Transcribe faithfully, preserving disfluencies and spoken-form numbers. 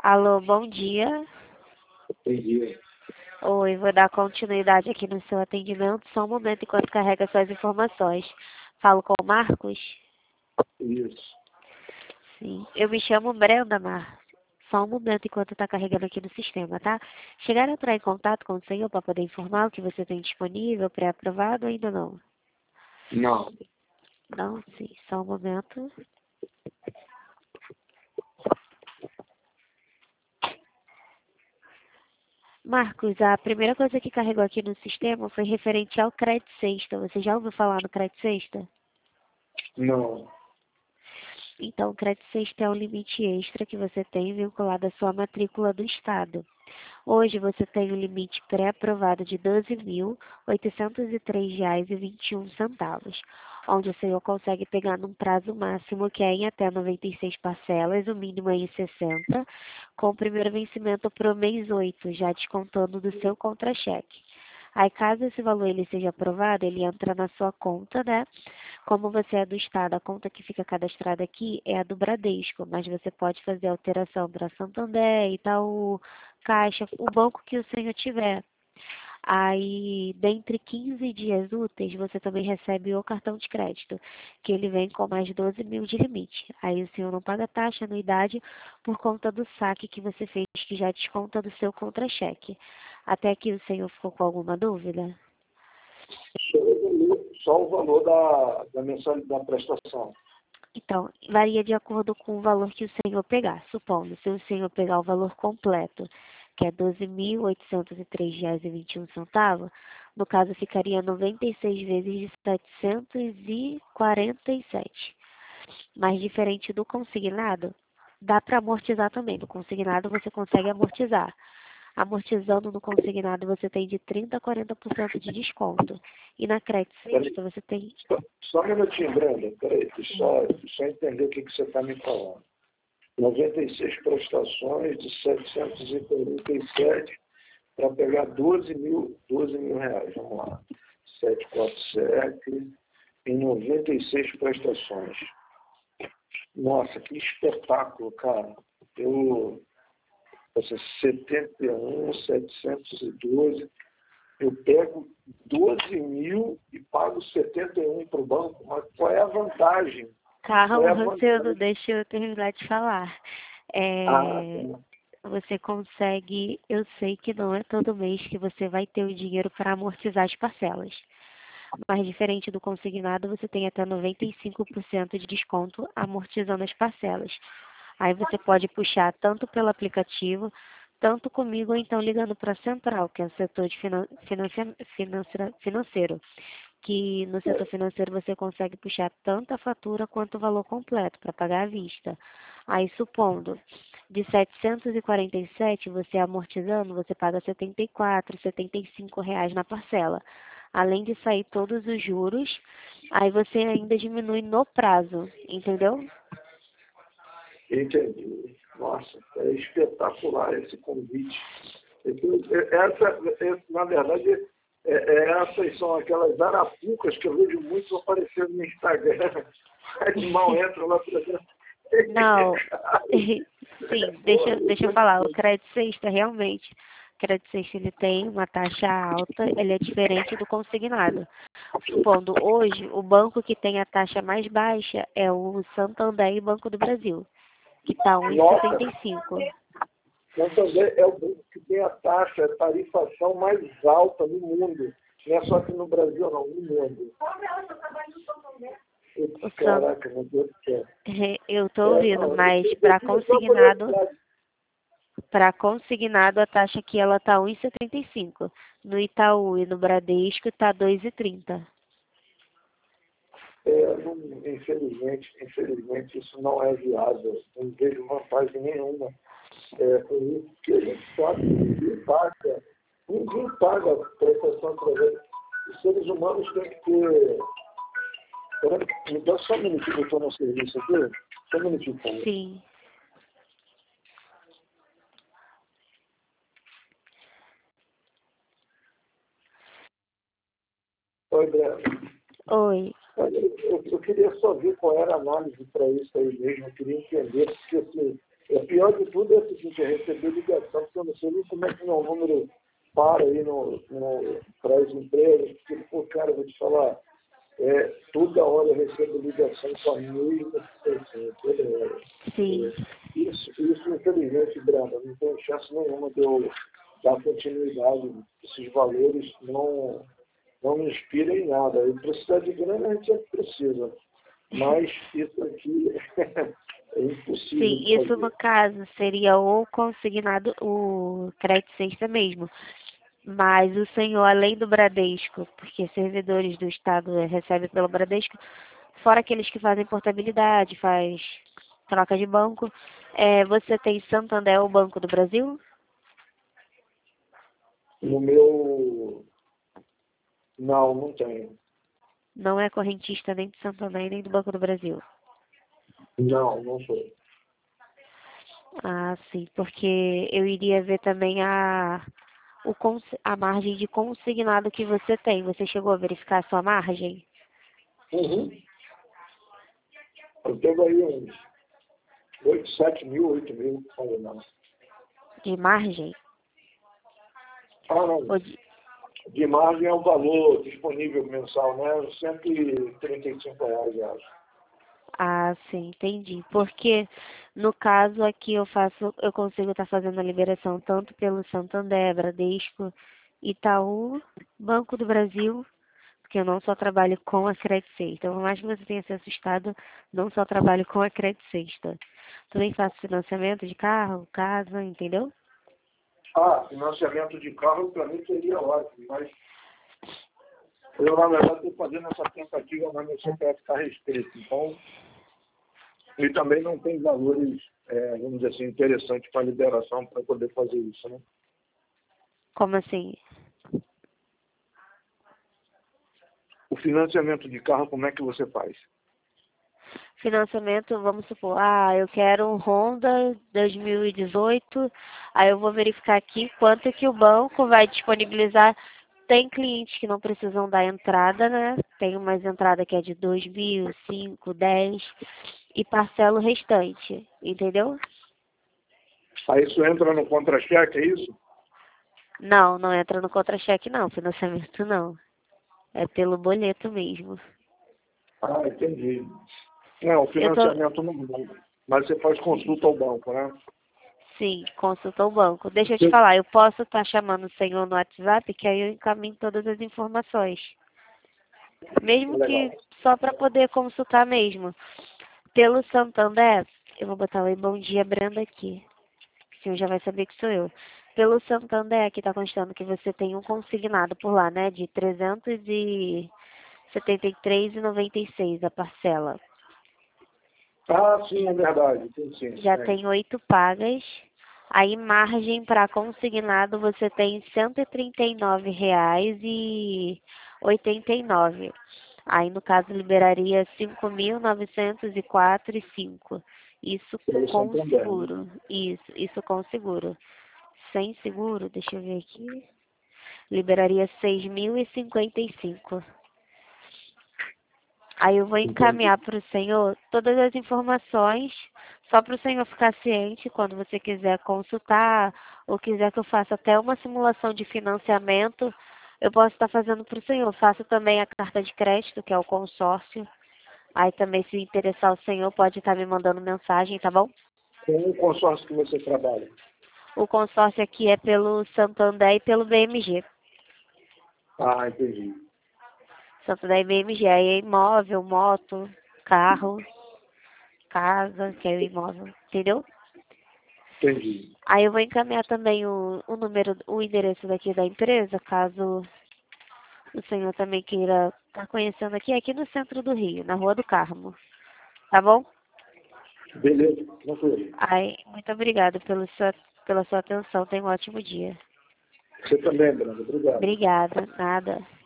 Alô, bom dia. Bom dia. Oi, vou dar continuidade aqui no seu atendimento. Só um momento enquanto carrega suas informações. Falo com o Marcos? Isso. Sim. Eu me chamo Brenda, Marcos. Só um momento enquanto está carregando aqui no sistema, tá? Chegaram a entrar em contato com o senhor para poder informar o que você tem disponível, pré-aprovado ou ainda não? Não. Não? Sim. Só um momento. Marcos, a primeira coisa que carregou aqui no sistema foi referente ao crédito sexta. Você já ouviu falar no crédito sexta? Não. Então, o crédito sexta é um limite extra que você tem vinculado à sua matrícula do Estado. Hoje você tem um limite pré-aprovado de doze mil oitocentos e três reais e vinte e um centavos, onde o senhor consegue pegar num prazo máximo que é em até noventa e seis parcelas, o mínimo é em sessenta, com o primeiro vencimento para o mês oito, já descontando do seu contra-cheque. Aí, caso esse valor ele seja aprovado, ele entra na sua conta, né? Como você é do Estado, a conta que fica cadastrada aqui é a do Bradesco, mas você pode fazer alteração para Santander, Itaú, Caixa, o banco que o senhor tiver. Aí, dentre quinze dias úteis, você também recebe o cartão de crédito, que ele vem com mais doze mil de limite. Aí o senhor não paga taxa, anuidade, por conta do saque que você fez, que já desconta do seu contra-cheque. Até aqui o senhor ficou com alguma dúvida? Só o valor, só o valor da, da mensalidade da prestação. Então, varia de acordo com o valor que o senhor pegar. Supondo, se o senhor pegar o valor completo, que é doze mil oitocentos e três reais e vinte e um centavos, no caso ficaria noventa e seis vezes de setecentos e quarenta e sete. Mas diferente do consignado, dá para amortizar também. No consignado você consegue amortizar. Amortizando no consignado você tem de trinta a quarenta por cento de desconto. E na crédito sexta você tem... Só, só um minutinho, Brenda. Peraí, deixa eu só, deixa eu só entender o que, que você está me falando. noventa e seis prestações de setecentos e quarenta e sete para pegar doze mil, doze mil reais. Vamos lá. setecentos e quarenta e sete em noventa e seis prestações. Nossa, que espetáculo, cara. Eu... setenta e um, setecentos e doze, eu pego doze mil e pago setenta e um para o banco, mas qual é a vantagem? Qual é Calma, a Rosildo, vantagem? deixa eu terminar de falar. Ah, É, tá. você consegue, eu sei que não é todo mês que você vai ter o dinheiro para amortizar as parcelas. Mas diferente do consignado, você tem até noventa e cinco por cento de desconto amortizando as parcelas. Aí você pode puxar tanto pelo aplicativo, tanto comigo, ou então ligando para a Central, que é o setor de finan financia financeira financeiro. Que no setor financeiro você consegue puxar tanto a fatura quanto o valor completo para pagar à vista. Aí, supondo, de setecentos e quarenta e sete, você amortizando, você paga setenta e quatro, setenta e cinco reais na parcela. Além de sair todos os juros, aí você ainda diminui no prazo, entendeu? Entendi. Nossa, é espetacular esse convite. Essa, essa, na verdade, é, é, essas são aquelas arapucas que eu vejo muito aparecendo no Instagram. Mas mal entra lá para dentro. Não, sim, deixa, deixa eu falar, o crédito sexta realmente, o crédito sexta ele tem uma taxa alta, ele é diferente do consignado. Supondo, hoje, o banco que tem a taxa mais baixa é o Santander e Banco do Brasil, que está um vírgula setenta e Nossa, cinco. Santander é o banco que tem a taxa, a tarifação mais alta no mundo. Não é só aqui no Brasil, não, no mundo. O San... Caraca, meu Deus do céu. Eu estou É, ouvindo, não, mas eu, eu para tive só consignado, curiosidade. para consignado a taxa aqui ela está um vírgula setenta e cinco. No Itaú e no Bradesco está dois vírgula trinta. É, não, infelizmente, infelizmente, isso não é viável. Não vejo vantagem nenhuma. É, com isso, porque a gente sabe que ninguém paga, ninguém paga a prestação através. Os seres humanos têm que ter. Peraí, me dá só um minutinho que eu estou no serviço aqui. Só um minutinho, por favor. Sim. Oi, Breno. Oi. Olha, eu, eu queria só ver qual era a análise para isso aí mesmo. Eu queria entender, porque assim, O pior de tudo é o seguinte, é receber ligação, porque eu não sei nem como é que meu número para aí no, no, para as empresas, porque, pô, cara, eu vou te falar, é, toda hora eu recebo ligação com a mesma situação, toda hora. Sim. É, isso, isso, infelizmente, Branda, não tem chance nenhuma de eu dar continuidade. Esses valores não, não me inspiram em nada. E precisar de grana a gente sempre precisa. Mas isso aqui é impossível Sim, de isso fazer. no caso seria o consignado, o crédito sexta mesmo. Mas o senhor, além do Bradesco, porque servidores do Estado eh, recebem pelo Bradesco, fora aqueles que fazem portabilidade, faz troca de banco, eh, você tem Santander, o Banco do Brasil? No meu... Não, não tenho. Não é correntista nem do Santander nem do Banco do Brasil. Não, não sou. Ah, sim, porque eu iria ver também a, o, cons- a margem de consignado que você tem. Você chegou a verificar a sua margem Uhum. Eu tenho aí uns oito, sete mil, oito mil, não, não. de margem? Ah, não. Ou de, De margem é o valor disponível mensal, né? cento e trinta e cinco reais, eu acho. ah, sim, entendi. Porque no caso aqui eu faço, eu consigo estar fazendo a liberação tanto pelo Santander, Bradesco, Itaú, Banco do Brasil, porque eu não só trabalho com a Credit Sexta. Por mais que você tenha se assustado, não só trabalho com a Credit Sexta. Também faço financiamento de carro, casa, entendeu? Ah, financiamento de carro para mim seria ótimo, mas eu, na verdade, estou fazendo essa tentativa, mas meu C P F está restrito. Então, e também não tem valores, é, vamos dizer assim, interessantes para liberação para poder fazer isso, né? Como assim? O financiamento de carro, como é que você faz? Financiamento, vamos supor, ah, eu quero um Honda dois mil e dezoito, aí eu vou verificar aqui quanto que o banco vai disponibilizar. Tem clientes que não precisam dar entrada, né? Tem umas entradas que é de dois mil, cinco, dez e parcela o restante, entendeu? Aí isso entra no contra-cheque, é isso? Não, não entra no contra-cheque não, financiamento não. É pelo boleto mesmo. Ah, entendi. Não, o Eu tô, financiamento não banco. Mas você faz consulta ao banco, né? sim, consulta o banco. Deixa eu te falar, eu posso estar chamando o senhor no WhatsApp, que aí eu encaminho todas as informações. Mesmo Legal. que só para poder consultar mesmo. Pelo Santander, eu vou botar o bom dia Brenda aqui. O senhor já vai saber que sou eu. Pelo Santander, aqui está constando que você tem um consignado por lá, né? De trezentos e setenta e três reais e noventa e seis a parcela. Ah, sim, é verdade. Sim, sim. Já É. tem oito pagas. Aí margem para consignado você tem cento e trinta e nove reais e oitenta e nove. Aí no caso liberaria cinco mil novecentos e quatro e cinco. Isso Pelo com Santander, né? seguro. Isso, isso com seguro. Sem seguro, deixa eu ver aqui. Liberaria seis mil e cinquenta e cinco. Aí eu vou Entendi. encaminhar para o senhor todas as informações, só para o senhor ficar ciente quando você quiser consultar ou quiser que eu faça até uma simulação de financiamento, eu posso estar fazendo para o senhor. Faço também a carta de crédito, que é o consórcio. Aí também, se interessar o senhor, pode estar me mandando mensagem, tá bom? Com o consórcio que você trabalha. O consórcio aqui é pelo Santander e pelo B M G. Ah, entendi. Santander e B M G. Aí é imóvel, moto, carro, casa, que é o imóvel, entendeu? Entendi. Aí eu vou encaminhar também o, o número, o endereço daqui da empresa, caso o senhor também queira estar conhecendo aqui, aqui no centro do Rio, na Rua do Carmo. Tá bom? Beleza, tranquilo. Aí, muito obrigada pelo sua, pela sua atenção. Tenha um ótimo dia. Você também, Brando. Obrigado. Obrigada, nada.